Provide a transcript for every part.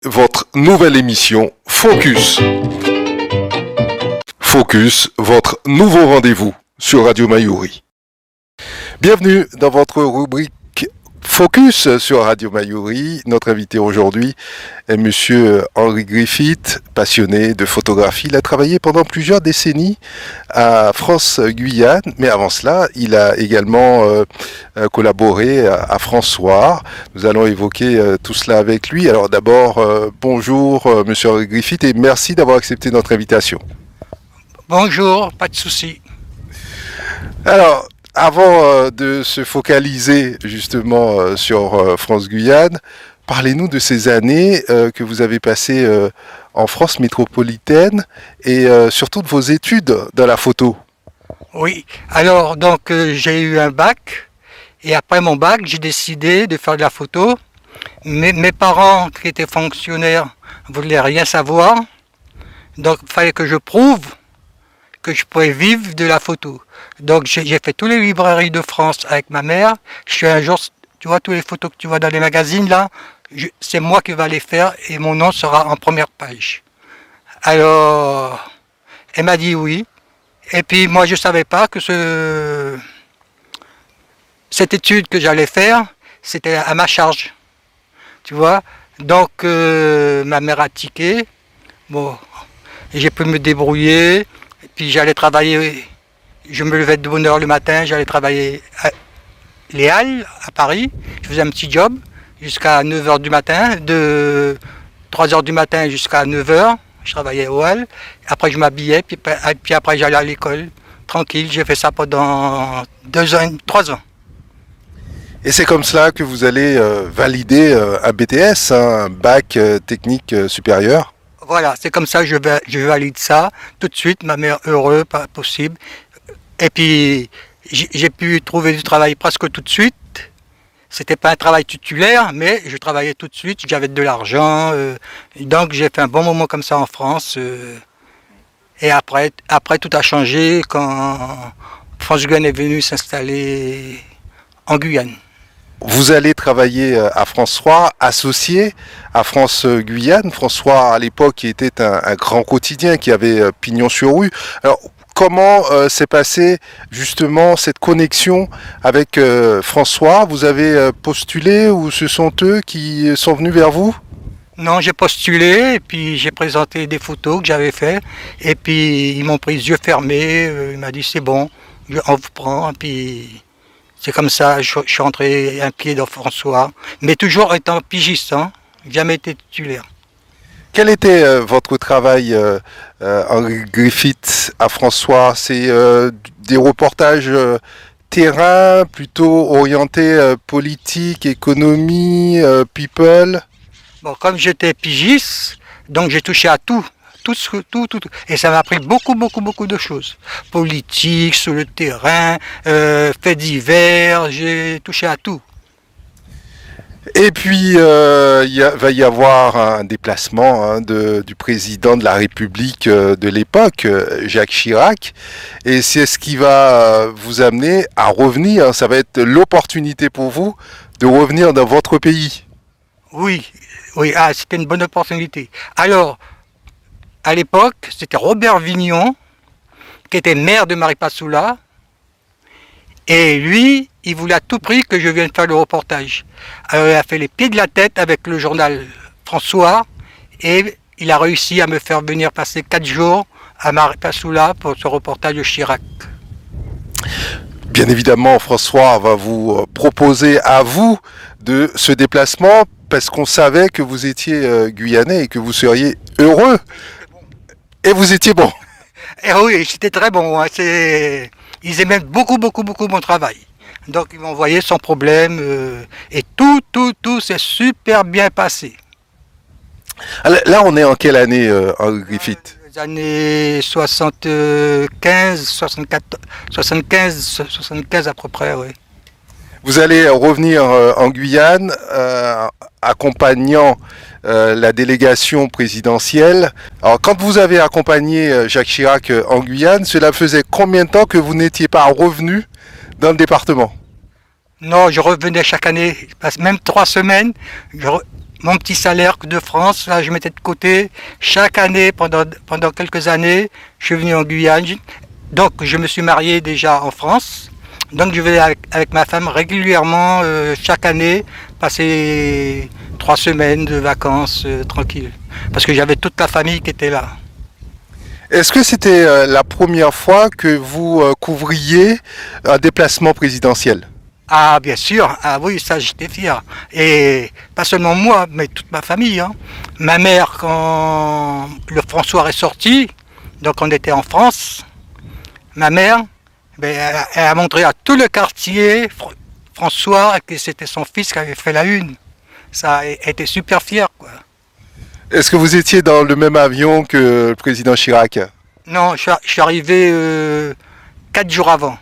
Votre nouvelle émission Focus. Focus, votre nouveau rendez-vous sur Radio Mayuri. Bienvenue dans votre rubrique Focus sur Radio Mayuri. Notre invité aujourd'hui est Monsieur Henri Griffith, passionné de photographie. Il a travaillé pendant plusieurs décennies à France-Guyane, mais avant cela, il a également collaboré à François. Nous allons évoquer tout cela avec lui. Alors d'abord, bonjour Monsieur Henri Griffith et merci d'avoir accepté notre invitation. Bonjour, pas de souci. Alors, avant de se focaliser justement sur France-Guyane, parlez-nous de ces années que vous avez passées en France métropolitaine et surtout de vos études dans la photo. Oui, alors donc j'ai eu un bac et après mon bac j'ai décidé de faire de la photo. Mes parents qui étaient fonctionnaires ne voulaient rien savoir, donc il fallait que je prouve que je pouvais vivre de la photo. Donc j'ai fait toutes les librairies de France avec ma mère. Je suis un jour, tu vois, toutes les photos que tu vois dans les magazines là, c'est moi qui vais les faire et mon nom sera en première page. Alors, elle m'a dit oui. Et puis moi je savais pas que cette étude que j'allais faire, c'était à ma charge. Tu vois. Donc ma mère a tiqué. Bon, j'ai pu me débrouiller. Et puis j'allais travailler, je me levais de bonne heure le matin, j'allais travailler à Les Halles, à Paris. Je faisais un petit job jusqu'à 9h du matin, de 3h du matin jusqu'à 9h, je travaillais aux Halles. Après je m'habillais, puis après j'allais à l'école, tranquille. J'ai fait ça pendant 3 ans. Et c'est comme cela que vous allez valider un BTS, un bac technique supérieur. Voilà, c'est comme ça que je valide ça tout de suite, ma mère heureuse, pas possible. Et puis j'ai pu trouver du travail presque tout de suite. C'était pas un travail titulaire, mais je travaillais tout de suite, j'avais de l'argent. Donc j'ai fait un bon moment comme ça en France. Et après tout a changé quand France-Guyane est venue s'installer en Guyane. Vous allez travailler à François, associé à France-Guyane. François, à l'époque, qui était un grand quotidien, qui avait pignon sur rue. Alors, comment s'est passée justement cette connexion avec François? Vous avez postulé ou ce sont eux qui sont venus vers vous? Non, j'ai postulé et puis j'ai présenté des photos que j'avais faites. Et puis ils m'ont pris les yeux fermés. Ils m'ont dit c'est bon, on vous prend. Et puis c'est comme ça, je suis rentré un pied dans François, mais toujours étant pigiste, hein, jamais été titulaire. Quel était votre travail en Griffith à François? C'est des reportages terrain, plutôt orientés politique, économie, people? Bon, comme j'étais pigiste, donc j'ai touché à tout. Tout. Et ça m'a appris beaucoup de choses. Politique, sur le terrain, faits divers, j'ai touché à tout. Et puis, va y avoir un déplacement du président de la République de l'époque, Jacques Chirac, et c'est ce qui va vous amener à revenir. Ça va être l'opportunité pour vous de revenir dans votre pays. Oui, c'était une bonne opportunité. Alors, à l'époque, c'était Robert Vignon, qui était maire de Maripasoula, et lui, il voulait à tout prix que je vienne faire le reportage. Alors il a fait les pieds de la tête avec le journal François, et il a réussi à me faire venir passer 4 jours à Maripasoula pour ce reportage de Chirac. Bien évidemment, François va vous proposer à vous de ce déplacement, parce qu'on savait que vous étiez guyanais et que vous seriez heureux. Et vous étiez bon. Et oui, c'était très bon. Hein. Ils aimaient beaucoup mon travail. Donc ils m'ont envoyé sans problème. Et tout s'est super bien passé. Là, on est en quelle année, Henri Griffith? Les années 75 à peu près, oui. Vous allez revenir en Guyane, accompagnant la délégation présidentielle. Alors, quand vous avez accompagné Jacques Chirac en Guyane, cela faisait combien de temps que vous n'étiez pas revenu dans le département? Non, je revenais chaque année, même 3 semaines. mon petit salaire de France, là, je mettais de côté. Chaque année, pendant quelques années, je suis venu en Guyane. Donc, je me suis marié déjà en France. Donc, je vais avec ma femme régulièrement, chaque année, passer 3 semaines de vacances tranquilles. Parce que j'avais toute la famille qui était là. Est-ce que c'était la première fois que vous couvriez un déplacement présidentiel? Ah, bien sûr, ah oui, ça j'étais fier. Et pas seulement moi, mais toute ma famille, hein. Ma mère, quand le François est sorti, donc on était en France, ma mère, ben, elle a montré à tout le quartier François que c'était son fils qui avait fait la une. Ça, elle était super fière, quoi. Est-ce que vous étiez dans le même avion que le président Chirac? Non, je suis arrivé 4 jours avant.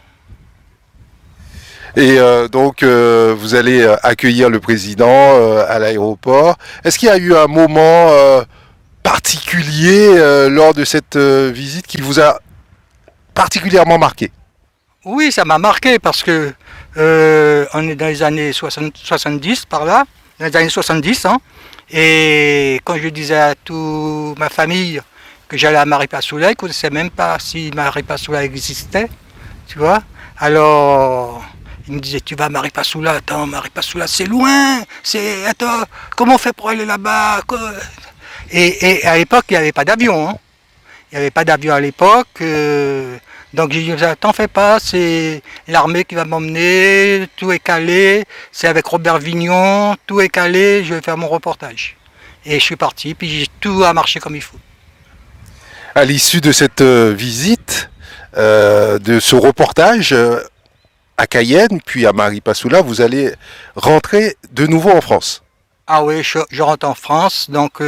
Et donc, vous allez accueillir le président à l'aéroport. Est-ce qu'il y a eu un moment particulier lors de cette visite qui vous a particulièrement marqué? Oui, ça m'a marqué parce que on est dans les années 70 par là, dans les années 70, hein, et quand je disais à toute ma famille que j'allais à Maripasoula, ils ne connaissaient même pas si Maripasoula existait, tu vois. Alors, ils me disaient, tu vas à Maripasoula, attends, Maripasoula c'est loin, attends, comment on fait pour aller là-bas? Et à l'époque, il n'y avait pas d'avion, hein. Il n'y avait pas d'avion à l'époque. Donc j'ai dit, t'en fais pas, c'est l'armée qui va m'emmener, tout est calé, c'est avec Robert Vignon, tout est calé, je vais faire mon reportage. Et je suis parti, puis tout a marché comme il faut. À l'issue de cette visite, de ce reportage à Cayenne, puis à Maripasoula, vous allez rentrer de nouveau en France. Ah oui, je rentre en France, donc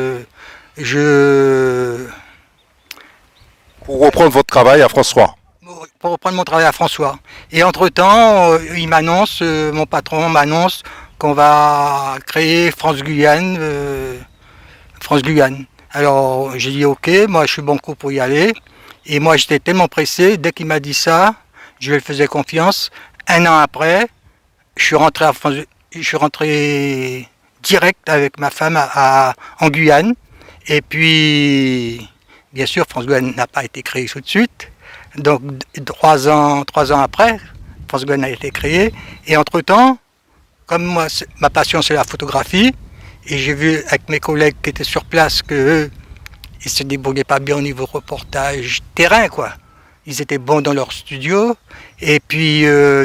je... Pour reprendre votre travail à François. Pour reprendre mon travail à François. Et entre-temps, il m'annonce, mon patron m'annonce qu'on va créer France Guyane. France Guyane. Alors j'ai dit ok, moi je suis bon coup pour y aller. Et moi j'étais tellement pressé, dès qu'il m'a dit ça, je lui faisais confiance. Un an après, je suis rentré à France, je suis rentré direct avec ma femme en Guyane. Et puis, bien sûr, France Guyane n'a pas été créée tout de suite. Donc 3 ans après, France Guyane a été créée. Et entre-temps, comme moi, ma passion c'est la photographie, et j'ai vu avec mes collègues qui étaient sur place qu'eux, ils se débrouillaient pas bien au niveau reportage terrain, quoi. Ils étaient bons dans leur studio. Et puis,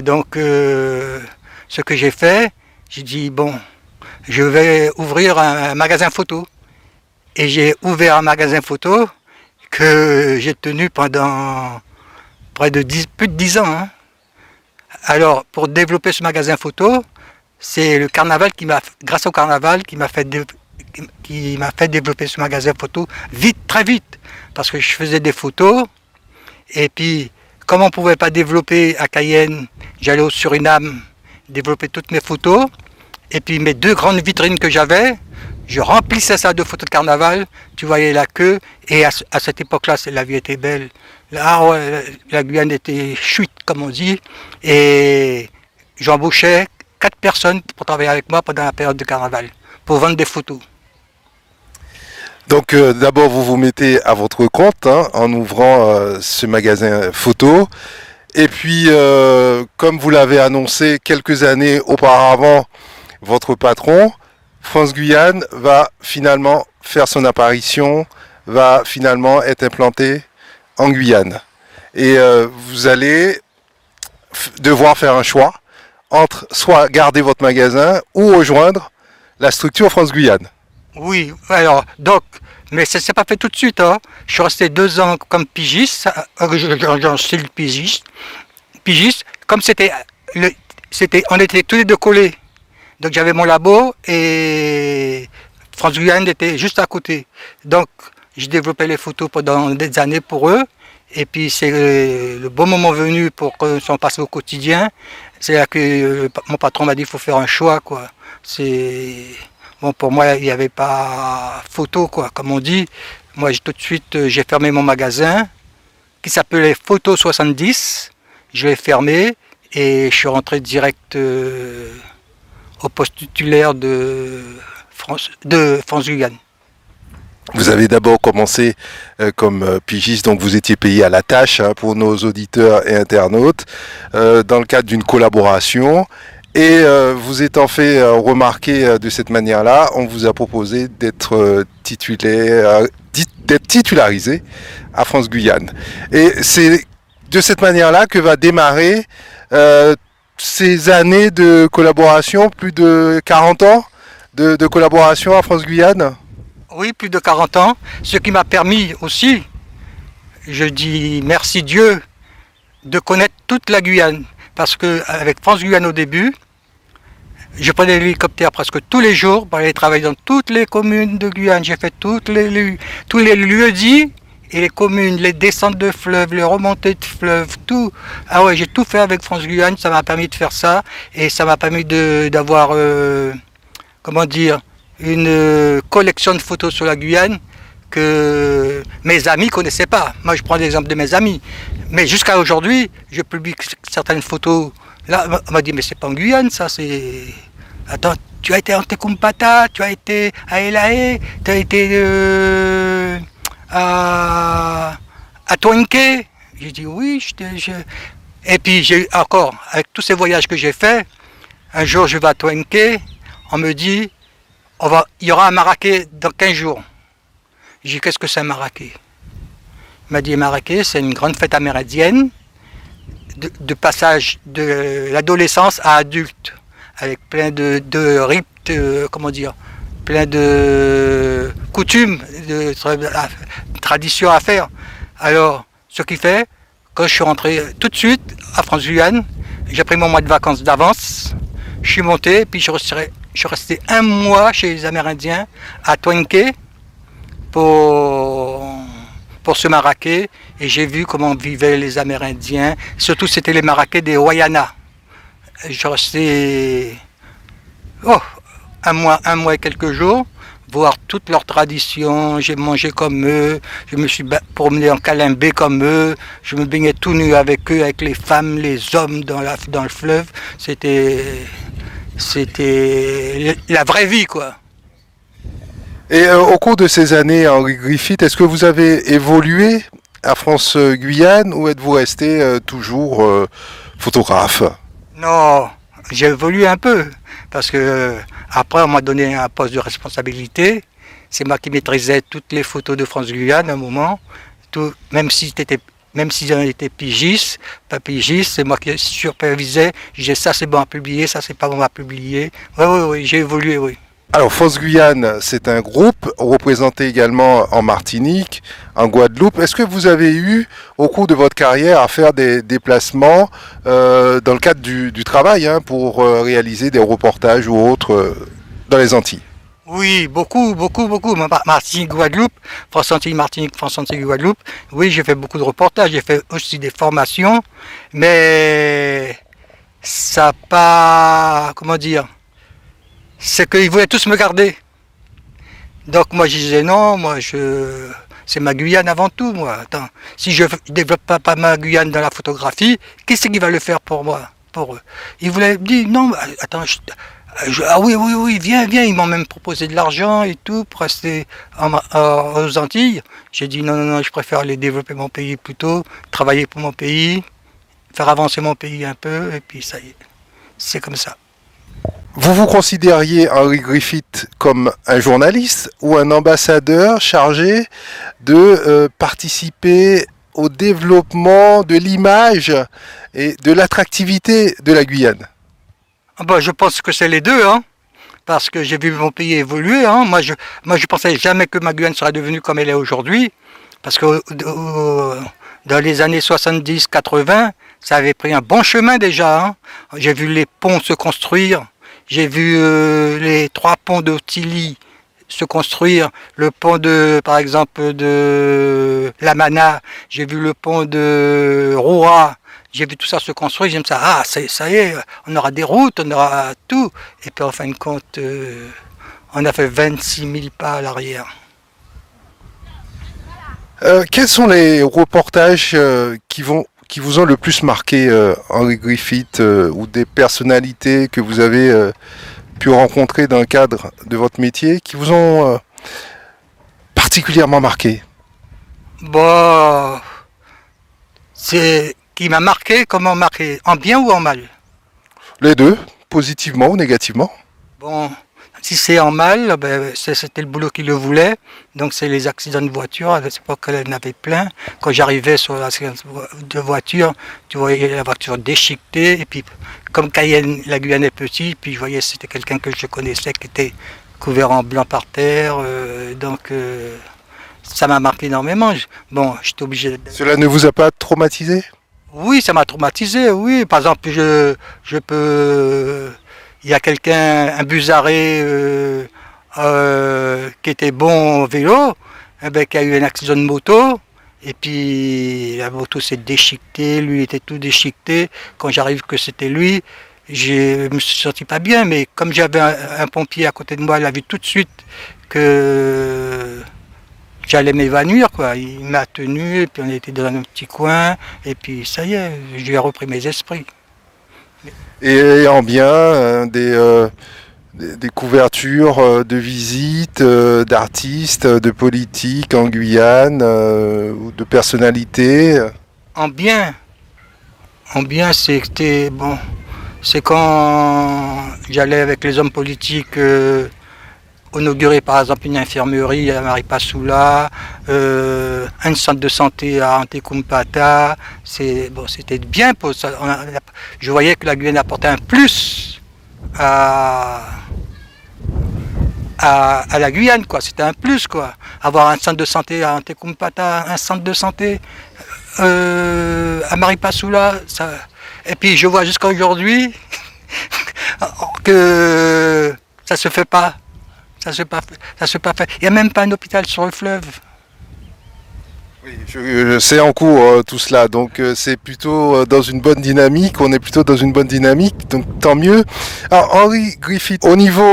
ce que j'ai fait, j'ai dit, bon, je vais ouvrir un magasin photo. Et j'ai ouvert un magasin photo que j'ai tenu pendant près de plus de 10 ans. Hein. Alors, pour développer ce magasin photo, c'est le carnaval grâce au carnaval, qui m'a fait développer ce magasin photo vite, très vite. Parce que je faisais des photos, et puis, comme on ne pouvait pas développer à Cayenne, j'allais au Suriname développer toutes mes photos, et puis mes 2 grandes vitrines que j'avais, je remplissais ça de photos de carnaval, tu voyais la queue, et à cette époque-là, la vie était belle. Là, ouais, la Guyane était chute, comme on dit, et j'embauchais 4 personnes pour travailler avec moi pendant la période de carnaval, pour vendre des photos. Donc d'abord vous vous mettez à votre compte hein, en ouvrant ce magasin photo. Et puis comme vous l'avez annoncé quelques années auparavant, votre patron, France Guyane, va finalement faire son apparition, va finalement être implanté en Guyane. Et vous allez devoir faire un choix entre soit garder votre magasin ou rejoindre la structure France Guyane. Oui, alors, donc, mais ça ne s'est pas fait tout de suite. Hein. Je suis resté 2 ans comme pigiste, en style pigiste. Comme on était tous les deux collés. Donc j'avais mon labo et France Guyane était juste à côté. Donc j'ai développé les photos pendant des années pour eux. Et puis c'est le bon moment venu pour qu'on s'en passe au quotidien. C'est là que mon patron m'a dit qu'il faut faire un choix, quoi. Bon, pour moi, il n'y avait pas photo, quoi, comme on dit. Moi, tout de suite, j'ai fermé mon magasin, qui s'appelait Photo 70. Je l'ai fermé et je suis rentré direct au poste titulaire de France-Guyane. Vous avez d'abord commencé comme pigiste, donc vous étiez payé à la tâche pour nos auditeurs et internautes, dans le cadre d'une collaboration. Et vous étant fait remarquer de cette manière-là, on vous a proposé d'être titularisé à France-Guyane. Et c'est de cette manière-là que va démarrer ces années de collaboration, plus de 40 ans de collaboration à France-Guyane. Oui, plus de 40 ans, ce qui m'a permis aussi, je dis merci Dieu, de connaître toute la Guyane. Parce qu'avec France Guyane au début, je prenais l'hélicoptère presque tous les jours pour aller travailler dans toutes les communes de Guyane. J'ai fait tous les lieux-dits et les communes, les descentes de fleuves, les remontées de fleuves, tout. Ah ouais, j'ai tout fait avec France Guyane, ça m'a permis de faire ça. Et ça m'a permis d'avoir, comment dire, une collection de photos sur la Guyane que mes amis ne connaissaient pas. Moi, je prends l'exemple de mes amis. Mais jusqu'à aujourd'hui, je publie certaines photos. Là, on m'a dit, mais c'est pas en Guyane, ça, c'est... Attends, tu as été en Tekumpata, tu as été à Elae, tu as été à Toinke. J'ai dit, oui, Et puis, j'ai encore, avec tous ces voyages que j'ai faits, un jour, je vais à Toinke, on me dit, il y aura un maraquet dans 15 jours. J'ai dit, qu'est-ce que c'est un maraquet? Il m'a dit, un maraquet, c'est une grande fête amérindienne de passage de l'adolescence à adulte, avec plein de rites, comment dire, plein de coutumes, de traditions à faire. Alors, ce qui fait, quand je suis rentré tout de suite à France-Guyane, j'ai pris mon mois de vacances d'avance, je suis monté, puis je suis resté un mois chez les Amérindiens à Toinke pour ce maraquet et j'ai vu comment vivaient les Amérindiens. Surtout, c'était les maraquets des Wayana. Je suis resté un mois et quelques jours, voir toutes leurs traditions. J'ai mangé comme eux, je me suis promené en calimbé comme eux, je me baignais tout nu avec eux, avec les femmes, les hommes dans le fleuve. C'était la vraie vie, quoi. Et au cours de ces années, Henri Griffith, est-ce que vous avez évolué à France-Guyane ou êtes-vous resté toujours photographe? Non, j'ai évolué un peu, parce que après on m'a donné un poste de responsabilité. C'est moi qui maîtrisais toutes les photos de France-Guyane à un moment, même si j'en étais pigiste, pas pigiste, c'est moi qui supervisais. Je disais ça c'est bon à publier, ça c'est pas bon à publier. Oui, j'ai évolué, oui. Alors, France Guyane, c'est un groupe représenté également en Martinique, en Guadeloupe. Est-ce que vous avez eu, au cours de votre carrière, à faire des déplacements dans le cadre du travail pour réaliser des reportages ou autres dans les Antilles? Oui, beaucoup. Martinique, Guadeloupe, France-Antilles, Martinique, France-Antilles, Guadeloupe. Oui, j'ai fait beaucoup de reportages, j'ai fait aussi des formations, mais ça n'a pas, comment dire, c'est qu'ils voulaient tous me garder. Donc moi je disais non, c'est ma Guyane avant tout, moi. Attends, si je ne développe pas ma Guyane dans la photographie, qu'est-ce qui va le faire pour moi, pour eux? Ils voulaient me dire non, attends, ah oui, viens, ils m'ont même proposé de l'argent et tout pour rester aux Antilles. J'ai dit non, je préfère aller développer mon pays plutôt, travailler pour mon pays, faire avancer mon pays un peu, et puis ça y est, c'est comme ça. Vous vous considériez, Henri Griffith, comme un journaliste ou un ambassadeur chargé de participer au développement de l'image et de l'attractivité de la Guyane? Je pense que c'est les deux, parce que j'ai vu mon pays évoluer. Moi, je pensais jamais que ma Guyane serait devenue comme elle est aujourd'hui, parce que dans les années 70-80, ça avait pris un bon chemin déjà. J'ai vu les ponts se construire. J'ai vu les 3 ponts de Tilly se construire, le pont par exemple de Lamana, j'ai vu le pont de Roura, j'ai vu tout ça se construire, j'ai dit ça y est, on aura des routes, on aura tout. Et puis en fin de compte, on a fait 26 000 pas à l'arrière. Quels sont les reportages qui vous ont le plus marqué, Henri Griffith, ou des personnalités que vous avez pu rencontrer dans le cadre de votre métier qui vous ont particulièrement marqué? Bon, c'est qui m'a marqué, comment marqué, en bien ou en mal? Les deux, positivement ou négativement? Bon, si c'est en mal, ben, c'était le boulot qui le voulait. Donc c'est les accidents de voiture. À cette époque, elle en avait plein. Quand j'arrivais sur l'accident de voiture, tu voyais la voiture déchiquetée. Et puis, comme Cayenne, la Guyane est petite, puis je voyais que c'était quelqu'un que je connaissais qui était couvert en blanc par terre. Donc ça m'a marqué énormément. Bon, j'étais obligé de... Cela ne vous a pas traumatisé? Oui, ça m'a traumatisé, oui. Par exemple, je peux... Il y a quelqu'un, un Busaré qui était bon au vélo, eh ben, qui a eu un accident de moto, et puis la moto s'est déchiquetée, lui était tout déchiqueté. Quand j'arrive que c'était lui, je me suis senti pas bien, mais comme j'avais un pompier à côté de moi, il a vu tout de suite que j'allais m'évanouir, quoi. Il m'a tenu, et puis on était dans un petit coin, et puis ça y est, je lui ai repris mes esprits. Et en bien, des couvertures de visites d'artistes, de politiques en Guyane, ou de personnalités? En bien, c'était bon. C'est quand j'allais avec les hommes politiques inaugurer par exemple une infirmerie à Maripasoula, un centre de santé à Antekumpata. Bon, c'était bien pour ça. Je voyais que la Guyane apportait un plus à la Guyane, quoi. C'était un plus, quoi. Avoir un centre de santé à Antekumpata, un centre de santé à Maripasoula, ça... Et puis je vois jusqu'à aujourd'hui que ça se fait pas. Ça se pas fait. Il n'y a même pas un hôpital sur le fleuve. Oui, je sais en cours tout cela, donc c'est plutôt dans une bonne dynamique, on est plutôt dans une bonne dynamique, donc tant mieux. Alors Henry Griffith, au niveau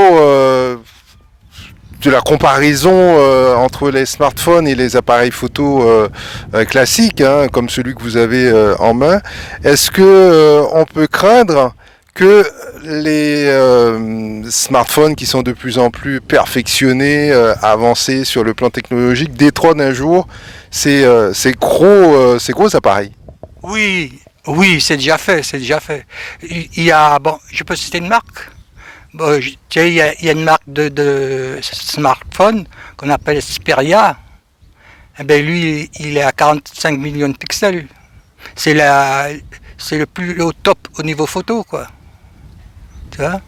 de la comparaison entre les smartphones et les appareils photo classiques, hein, comme celui que vous avez en main, est-ce que on peut craindre que les smartphones qui sont de plus en plus perfectionnés, avancés sur le plan technologique, détrônent un jour ces gros appareils? Oui, oui, c'est déjà fait, c'est déjà fait. Il y a, bon, je peux citer une marque. Bon, il y a une marque de smartphone qu'on appelle Xperia. Eh bien, lui, il est à 45 millions de pixels. C'est le plus au top au niveau photo, quoi. Tu vois?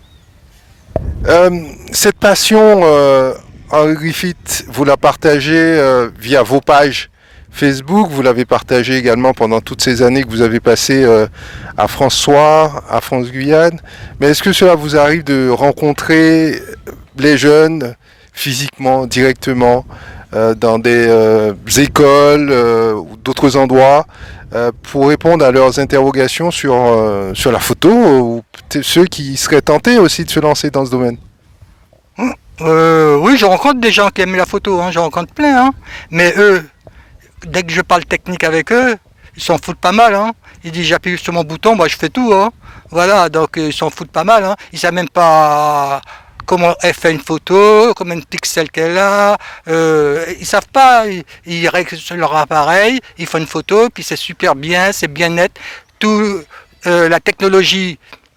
Cette passion, Henry Griffith, vous la partagez via vos pages Facebook, vous l'avez partagé également pendant toutes ces années que vous avez passées à France Soir, à France Guyane. Mais est-ce que cela vous arrive de rencontrer les jeunes physiquement, directement, dans des écoles ou d'autres endroits pour répondre à leurs interrogations sur la photo, ou peut-être ceux qui seraient tentés aussi de se lancer dans ce domaine? Oui, je rencontre des gens qui aiment la photo, hein, j'en rencontre plein, hein. Mais eux, dès que je parle technique avec eux, ils s'en foutent pas mal, hein. Ils disent j'appuie sur mon bouton, moi je fais tout, hein. Voilà, donc ils s'en foutent pas mal, hein. Ils savent même pas comment elle fait une photo, combien de pixels qu'elle a. Ils savent pas, ils règlent sur leur appareil, ils font une photo, puis c'est super bien, c'est bien net. Tout la technologie,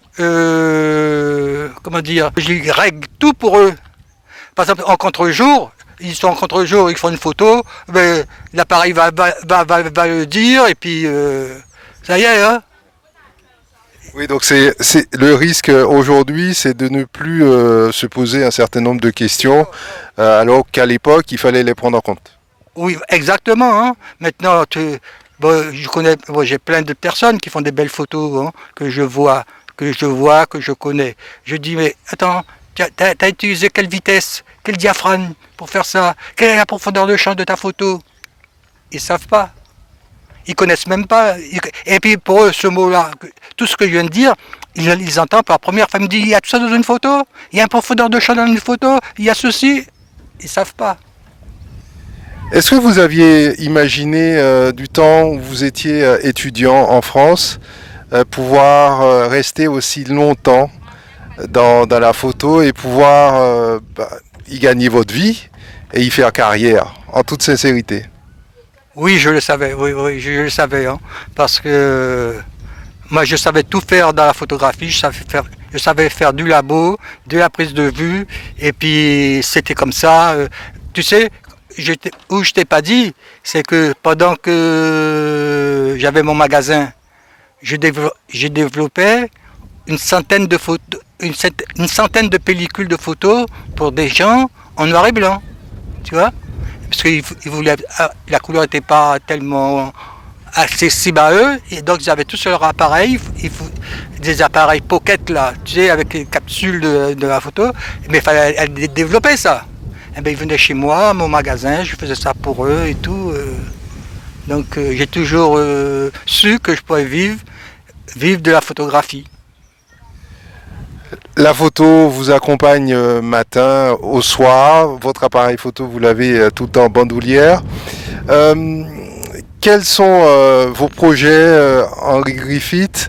comment dire, je règle tout pour eux. Par exemple, en contre-jour, ils sont en contre-jour, ils font une photo, ben, l'appareil va le dire, et puis ça y est, hein. Oui, donc c'est le risque aujourd'hui, c'est de ne plus se poser un certain nombre de questions, alors qu'à l'époque, il fallait les prendre en compte. Oui, exactement, hein. Maintenant, bon, j'ai plein de personnes qui font des belles photos, hein, que je vois, que je connais. Je dis, mais attends, t'as utilisé quelle vitesse, quel diaphragme pour faire ça? Quelle est la profondeur de champ de ta photo? Ils savent pas. Ils connaissent même pas. Et puis pour eux, ce mot-là, tout ce que je viens de dire, ils entendent par la première fois. Ils me disent, il y a tout ça dans une photo? Il y a une profondeur de champ dans une photo? Il y a ceci? Ils savent pas. Est-ce que vous aviez imaginé du temps où vous étiez étudiant en France pouvoir rester aussi longtemps dans la photo et pouvoir y gagner votre vie et y faire carrière, en toute sincérité. Oui, je le savais, oui, je le savais, hein, parce que moi je savais tout faire dans la photographie, je savais faire du labo, de la prise de vue, et puis c'était comme ça. Tu sais, où je t'ai pas dit, c'est que pendant que j'avais mon magasin, j'ai développé une centaine de photos, une centaine de pellicules de photos pour des gens en noir et blanc, tu vois, parce qu'ils voulaient, la couleur n'était pas tellement accessible à eux, et donc ils avaient tous sur leur appareil, des appareils pocket là, tu sais, avec les capsules de la photo, mais il fallait développer ça. Et bien, ils venaient chez moi, à mon magasin, je faisais ça pour eux et tout. Donc j'ai toujours su que je pourrais vivre de la photographie. La photo vous accompagne matin au soir. Votre appareil photo, vous l'avez tout le temps en bandoulière. Quels sont vos projets, Henri Griffith,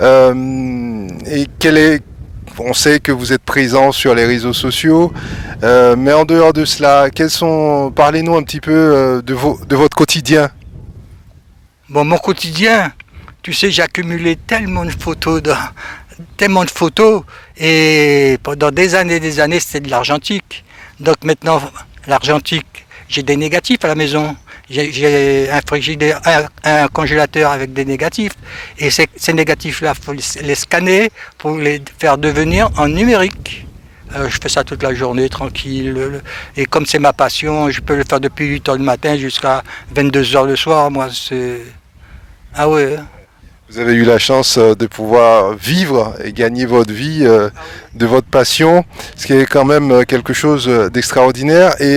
et on sait que vous êtes présent sur les réseaux sociaux, mais en dehors de cela, parlez-nous un petit peu de votre quotidien. Bon, mon quotidien, tu sais, j'ai accumulé tellement de photos, et pendant des années, c'était de l'argentique. Donc maintenant, l'argentique, j'ai des négatifs à la maison. J'ai un frigidaire, un congélateur avec des négatifs. Et ces négatifs-là, il faut les scanner pour les faire devenir en numérique. Je fais ça toute la journée, tranquille. Et comme c'est ma passion, je peux le faire depuis 8 h le matin jusqu'à 22 h le soir. Moi, c'est... Ah ouais. Vous avez eu la chance de pouvoir vivre et gagner votre vie de votre passion, ce qui est quand même quelque chose d'extraordinaire. Et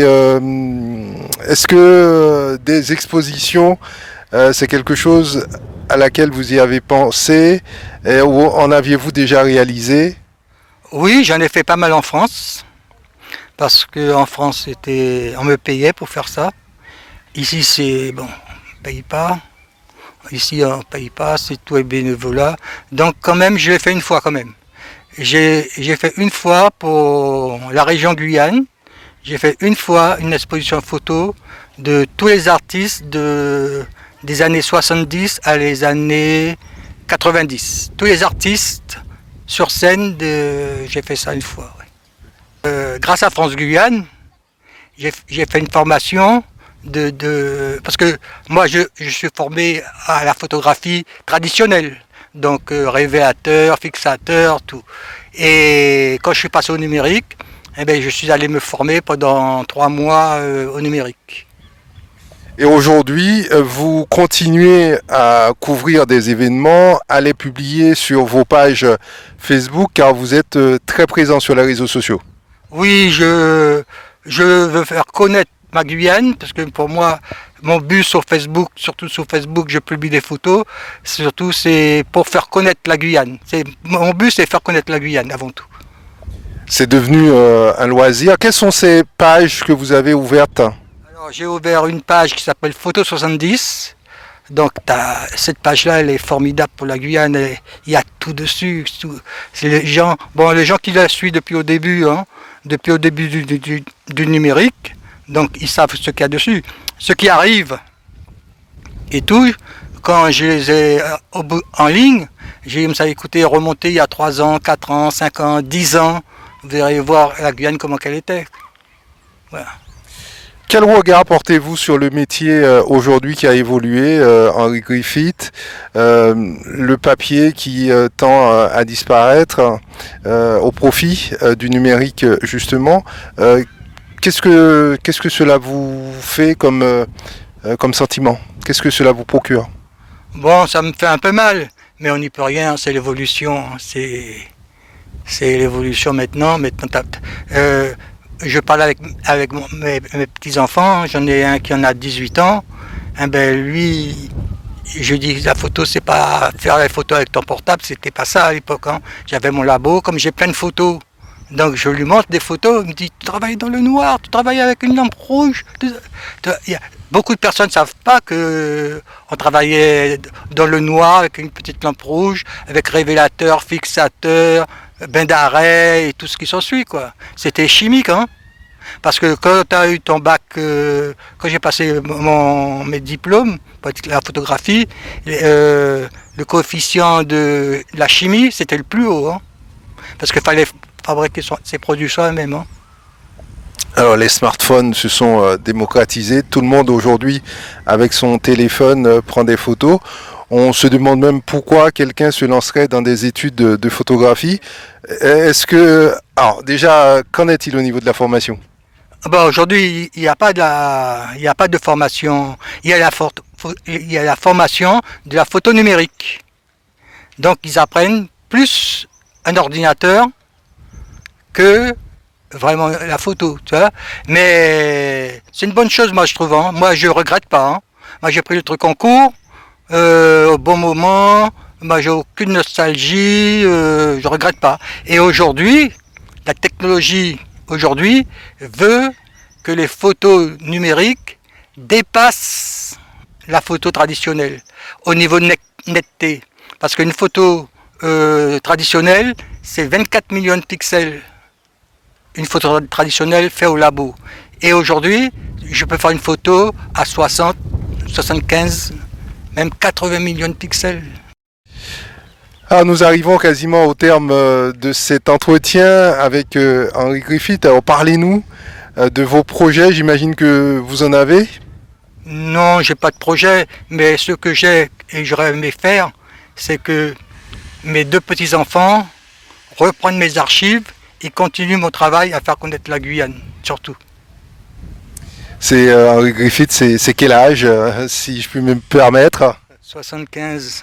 est-ce que des expositions, c'est quelque chose à laquelle vous y avez pensé, ou en aviez-vous déjà réalisé? Oui, j'en ai fait pas mal en France, parce qu'en France, on me payait pour faire ça. Ici, c'est bon, on ne paye pas. Ici, on ne paye pas, c'est tout est bénévolat. Donc, quand même, je l'ai fait une fois quand même. J'ai fait une fois pour la région Guyane. J'ai fait une fois une exposition photo de tous les artistes des années 70 à les années 90. Tous les artistes sur scène, j'ai fait ça une fois. Ouais. Grâce à France Guyane, j'ai fait une formation parce que moi je suis formé à la photographie traditionnelle, donc révélateur, fixateur, tout. Et quand je suis passé au numérique, eh bien, je suis allé me former pendant 3 mois au numérique. Et aujourd'hui, vous continuez à couvrir des événements, à les publier sur vos pages Facebook, car vous êtes très présent sur les réseaux sociaux. Oui, je veux faire connaître ma Guyane, parce que pour moi, mon but sur Facebook, surtout sur Facebook, je publie des photos, surtout c'est pour faire connaître la Guyane. Mon but, c'est faire connaître la Guyane avant tout. C'est devenu un loisir. Quelles sont ces pages que vous avez ouvertes? Alors, j'ai ouvert une page qui s'appelle Photo 70. Donc cette page-là, elle est formidable pour la Guyane. Il y a tout dessus. C'est les gens qui la suivent depuis au début, hein, depuis au début du numérique. Donc ils savent ce qu'il y a dessus. Ce qui arrive et tout, quand je les ai en ligne, j'ai ça écouté remonter il y a 3 ans, 4 ans, 5 ans, 10 ans. Vous allez voir la Guyane comment qu'elle était. Voilà. Quel regard portez-vous sur le métier aujourd'hui qui a évolué, Henri Griffith, le papier qui tend à disparaître au profit du numérique justement? Qu'est-ce que cela vous fait comme sentiment? Qu'est-ce que cela vous procure? Bon, ça me fait un peu mal, mais on n'y peut rien, c'est l'évolution. C'est l'évolution maintenant. Je parle avec mes petits-enfants, j'en ai un qui en a 18 ans. Eh ben, lui, je dis la photo, c'est pas faire les photos avec ton portable, c'était pas ça à l'époque. Hein. J'avais mon labo, comme j'ai plein de photos. Donc je lui montre des photos, il me dit tu travailles dans le noir, tu travailles avec une lampe rouge. Beaucoup de personnes ne savent pas qu'on travaillait dans le noir avec une petite lampe rouge, avec révélateur, fixateur, bain d'arrêt et tout ce qui s'ensuit, quoi. C'était chimique, hein. Parce que quand tu as eu ton bac, quand j'ai passé mes diplômes, la photographie, le coefficient de la chimie, c'était le plus haut, hein. Parce qu'il fallait fabriquer ses produits soi-même, hein. Alors les smartphones se sont démocratisés. Tout le monde aujourd'hui, avec son téléphone, prend des photos. On se demande même pourquoi quelqu'un se lancerait dans des études de photographie. Est-ce que... Alors déjà, qu'en est-il au niveau de la formation? Bon, aujourd'hui, il n'y a pas de formation. Il y a la formation de la photo numérique. Donc, ils apprennent plus un ordinateur que vraiment la photo, tu vois. Mais c'est une bonne chose, moi, je trouve, hein. Moi, je regrette pas, hein. Moi, j'ai pris le truc en cours, au bon moment. Moi, j'ai aucune nostalgie, je regrette pas. Et aujourd'hui, la technologie aujourd'hui veut que les photos numériques dépassent la photo traditionnelle au niveau de netteté. Parce qu'une photo traditionnelle, c'est 24 millions de pixels. Une photo traditionnelle faite au labo. Et aujourd'hui, je peux faire une photo à 60, 75, même 80 millions de pixels. Alors nous arrivons quasiment au terme de cet entretien avec Henri Griffith. Alors parlez-nous de vos projets, j'imagine que vous en avez. Non, j'ai pas de projet, mais ce que j'ai et j'aurais aimé faire, c'est que mes deux petits-enfants reprennent mes archives et continuent mon travail à faire connaître la Guyane, surtout. C'est Henri Griffith, c'est quel âge, si je puis me permettre? 75.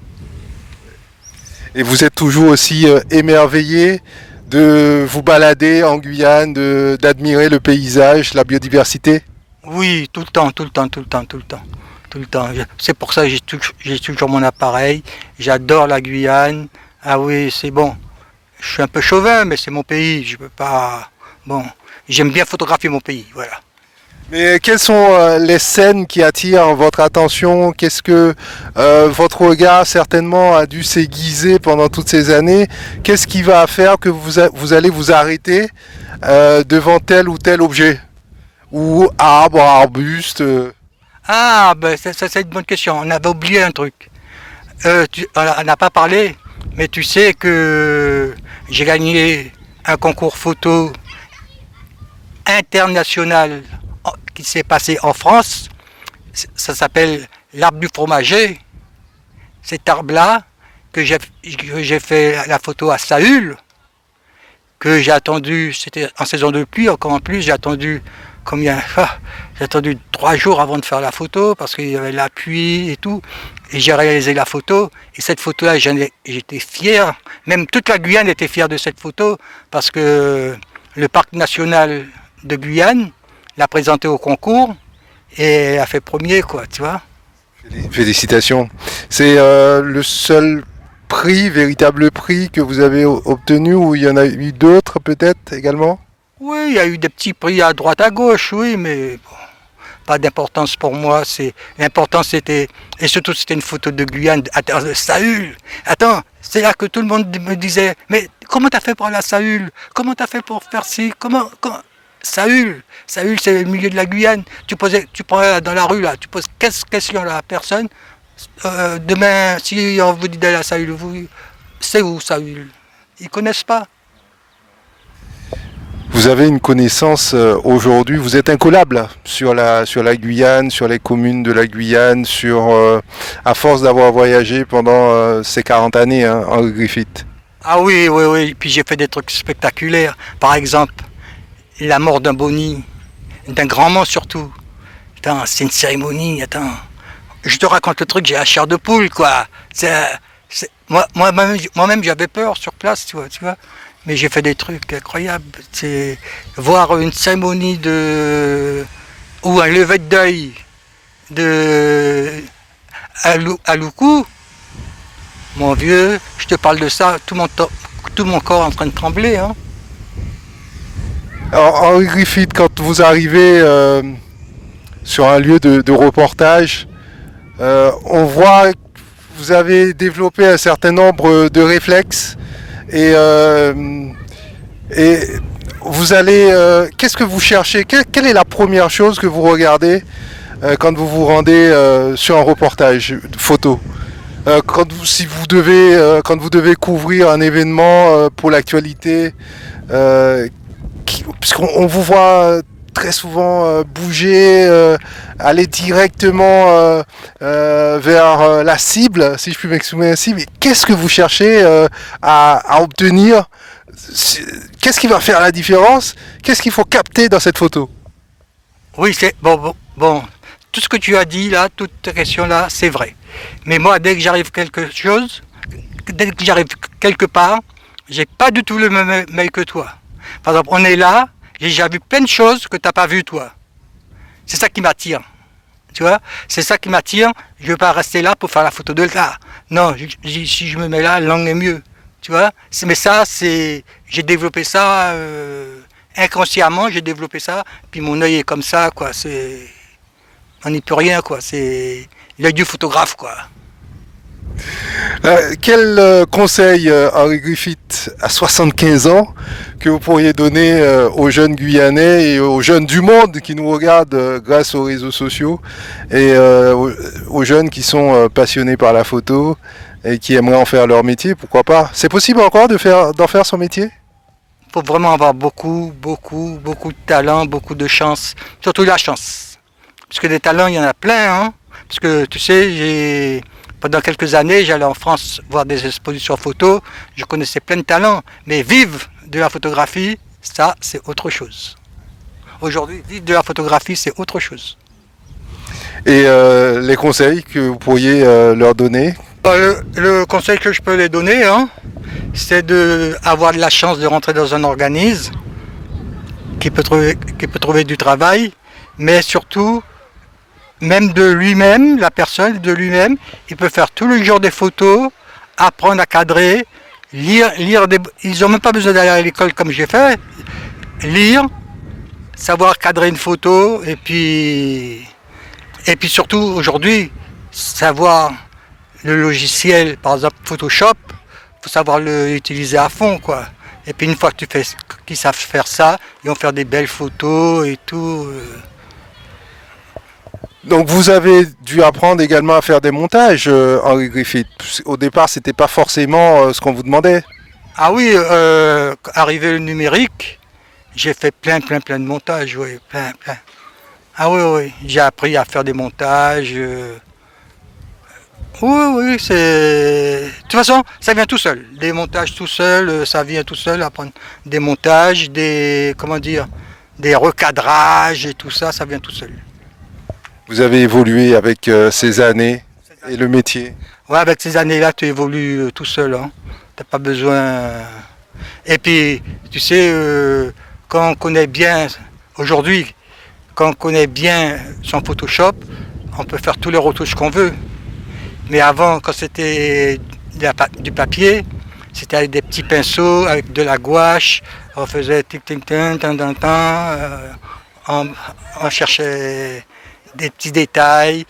Et vous êtes toujours aussi émerveillé de vous balader en Guyane, d'admirer le paysage, la biodiversité? Oui, tout le temps, tout le temps, tout le temps, tout le temps. Tout le temps. C'est pour ça que j'ai toujours mon appareil. J'adore la Guyane. Ah oui, c'est bon. Je suis un peu chauvin, mais c'est mon pays. Je peux pas. Bon, j'aime bien photographier mon pays, voilà. Mais quelles sont les scènes qui attirent votre attention? Qu'est-ce que votre regard certainement a dû s'aiguiser pendant toutes ces années? Qu'est-ce qui va faire que vous allez vous arrêter devant tel ou tel objet? Ou arbre, arbuste? Ah, ben ça c'est une bonne question. On avait oublié un truc. On n'a pas parlé, mais tu sais que j'ai gagné un concours photo international qui s'est passé en France. Ça s'appelle l'arbre du fromager. Cet arbre-là, que j'ai fait la photo à Saül, que j'ai attendu, c'était en saison de pluie, encore en plus, j'ai attendu combien? J'ai attendu 3 jours avant de faire la photo parce qu'il y avait la pluie et tout. Et j'ai réalisé la photo. Et cette photo-là, j'étais fier. Même toute la Guyane était fière de cette photo parce que le parc national de Guyane l'a présenté au concours et elle a fait premier, quoi, tu vois. Félicitations. C'est le seul prix, véritable prix que vous avez obtenu ou il y en a eu d'autres peut-être également? Oui, il y a eu des petits prix à droite à gauche, oui, mais bon, pas d'importance pour moi. L'important c'était, et surtout c'était une photo de Guyane à terre de Saül. Attends, c'est là que tout le monde me disait, mais comment t'as fait pour aller à Saül? Comment t'as fait pour faire ci? Comment... Saül, c'est le milieu de la Guyane. Tu prends dans la rue là, tu poses 15 questions à la personne. Demain, si on vous dit d'aller à Saül, c'est où Saül? Ils connaissent pas. Vous avez une connaissance aujourd'hui, vous êtes incollable sur la Guyane, sur les communes de la Guyane, à force d'avoir voyagé pendant ces 40 années, hein, Henri Griffith. Ah oui, oui, oui. Puis j'ai fait des trucs spectaculaires. Par exemple, la mort d'un boni, d'un grand mort surtout. Attends, c'est une cérémonie, attends. Je te raconte le truc, j'ai la chair de poule, quoi. Moi-même, j'avais peur sur place, tu vois. Mais j'ai fait des trucs incroyables. C'est voir une cérémonie ou un lever de deuil à Loukou. Mon vieux, je te parle de ça, tout mon corps est en train de trembler, hein. Alors, Henri Griffith, quand vous arrivez sur un lieu de reportage, on voit que vous avez développé un certain nombre de réflexes Et vous allez, qu'est-ce que vous cherchez? Quelle est la première chose que vous regardez quand vous vous rendez sur un reportage photo? Quand vous devez couvrir un événement pour l'actualité, puisqu'on vous voit très souvent bouger, aller directement vers la cible, si je puis m'exprimer ainsi. Mais qu'est-ce que vous cherchez à obtenir? Qu'est-ce qui va faire la différence? Qu'est-ce qu'il faut capter dans cette photo? Oui, c'est bon. Tout ce que tu as dit là, toutes tes questions là, c'est vrai. Mais moi, dès que j'arrive quelque part, j'ai pas du tout le même œil que toi. Par exemple, on est là, j'ai déjà vu plein de choses que t'as pas vu toi. C'est ça qui m'attire. Tu vois, c'est ça qui m'attire. Je ne veux pas rester là pour faire la photo de là. Non, si je me mets là, l'angle est mieux. Tu vois, mais ça, j'ai développé ça inconsciemment. J'ai développé ça. Puis mon œil est comme ça, quoi. On n'y peut rien, quoi. C'est l'œil du photographe, quoi. Quel conseil, Henri Griffith, à 75 ans, que vous pourriez donner aux jeunes Guyanais et aux jeunes du monde qui nous regardent grâce aux réseaux sociaux et aux jeunes qui sont passionnés par la photo et qui aimeraient en faire leur métier, pourquoi pas? C'est possible encore d'en faire son métier? Il faut vraiment avoir beaucoup de talent, beaucoup de chance, surtout la chance. Parce que des talents, il y en a plein, hein. Parce que tu sais, pendant quelques années, j'allais en France voir des expositions photo, je connaissais plein de talents, mais vivre de la photographie, ça c'est autre chose. Aujourd'hui, vivre de la photographie, c'est autre chose. Et les conseils que vous pourriez leur donner? Le conseil que je peux les donner, hein, c'est d'avoir de la chance de rentrer dans un organisme qui peut trouver du travail, mais surtout, même de lui-même, la personne de lui-même, il peut faire tous les jours des photos, apprendre à cadrer, lire ils n'ont même pas besoin d'aller à l'école comme j'ai fait, lire, savoir cadrer une photo, et puis surtout aujourd'hui, savoir le logiciel, par exemple Photoshop, il faut savoir l'utiliser à fond, quoi. Et puis une fois que qu'ils savent faire ça, ils vont faire des belles photos et tout. Donc vous avez dû apprendre également à faire des montages, Henri Griffith. Au départ, c'était pas forcément ce qu'on vous demandait. Ah oui, arrivé le numérique, j'ai fait plein de montages, oui, plein. Ah oui, j'ai appris à faire des montages. Oui, c'est... De toute façon, ça vient tout seul. Des montages tout seul, ça vient tout seul, apprendre des montages, des recadrages et tout ça, ça vient tout seul. Vous avez évolué avec ces années et le métier? Ouais, avec ces années-là, tu évolues tout seul. Hein. T'as pas besoin... Et puis, tu sais, quand on connaît bien, aujourd'hui, quand on connaît bien son Photoshop, on peut faire tous les retouches qu'on veut. Mais avant, quand c'était du papier, c'était avec des petits pinceaux, avec de la gouache, on faisait on cherchait des petits détails,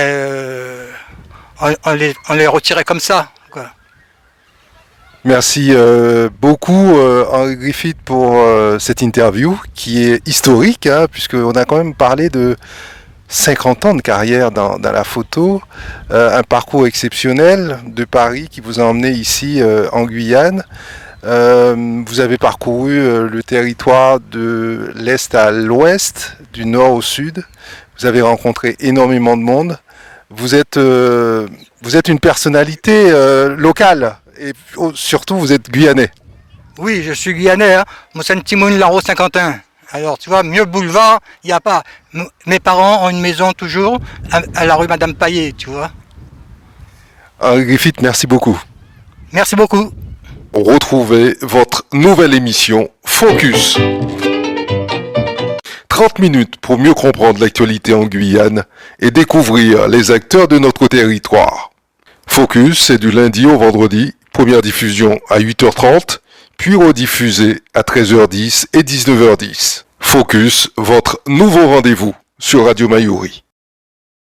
on les retirait comme ça, quoi. Merci beaucoup Henri Griffith pour cette interview qui est historique, hein, puisqu'on a quand même parlé de 50 ans de carrière dans la photo, un parcours exceptionnel de Paris qui vous a emmené ici en Guyane. Vous avez parcouru le territoire de l'est à l'ouest, du nord au sud. Vous avez rencontré énormément de monde. Vous êtes une personnalité locale et surtout vous êtes guyanais. Oui, je suis guyanais. Hein. Moi, c'est un petit moun Laro 51. Alors, tu vois, mieux boulevard, il n'y a pas. Mes parents ont une maison toujours à la rue Madame Paillet, tu vois. Henri Griffith, merci beaucoup. Merci beaucoup. Retrouvez votre nouvelle émission Focus. 30 minutes pour mieux comprendre l'actualité en Guyane et découvrir les acteurs de notre territoire. Focus, c'est du lundi au vendredi, première diffusion à 8h30, puis rediffusée à 13h10 et 19h10. Focus, votre nouveau rendez-vous sur Radio Mayuri.